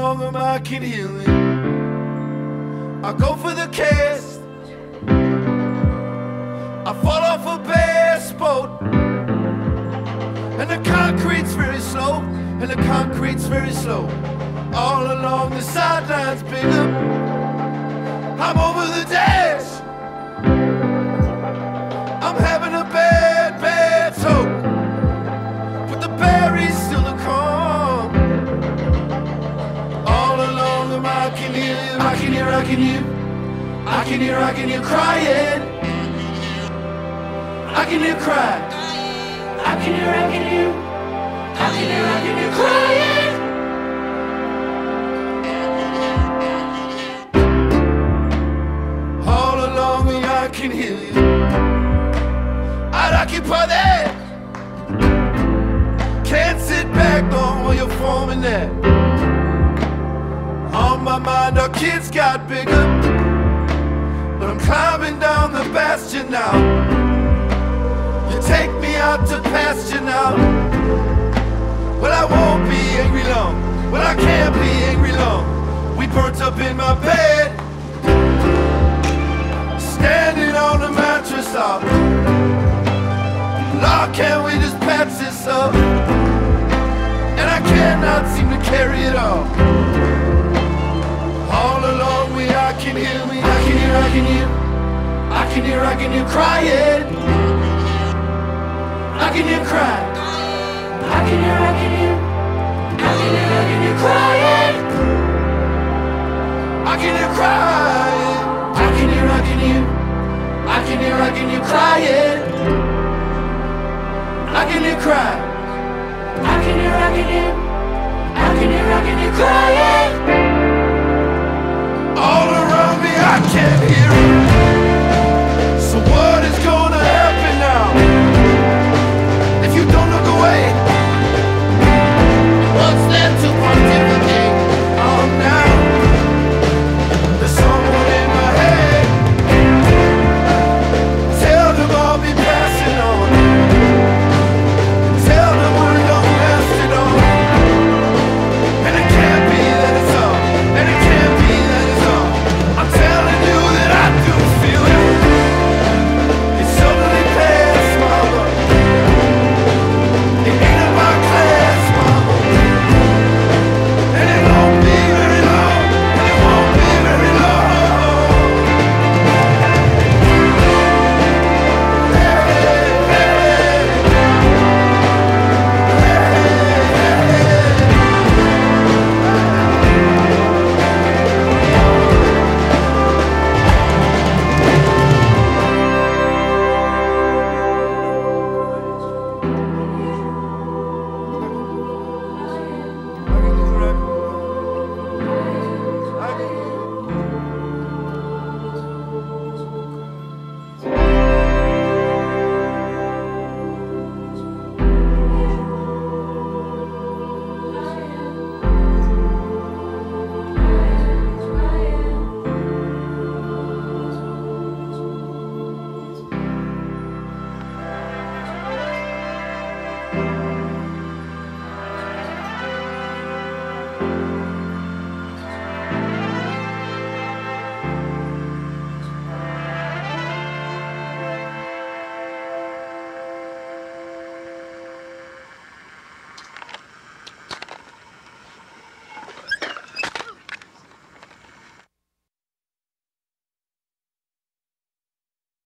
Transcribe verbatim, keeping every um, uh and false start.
along and I can heal it. I go for the cast, I fall off a bass boat, and the concrete's very slow, and the concrete's very slow. All along the sidelines, bigger, I'm over the dash. I'm having a bad, bad soak, but the berries still to come. All along the I can hear you, I can hear, I can hear, I can hear, I can hear crying. I can hear cry. I can hear, I can hear, I can hear, I can hear crying. All along me, I can hear you. I'd occupy that. Can't sit back long while you're forming that. On my mind, our kids got bigger, but I'm climbing down the bastion now. You take me out to pasture now. Well, I won't be angry long. Well, I can't be angry long. We burnt up in my bed, standing on the mattress up. Lord, can't we just patch this up? And I cannot seem to carry it all. All along me, I can hear me, I can hear, I can hear, I can hear, I can hear crying. I can hear cry. I can hear, I can hear, I can hear, I can hear crying. I can hear crying. I can hear, I can hear, I can hear, I can hear crying. I can hear cry. I can hear, I can hear.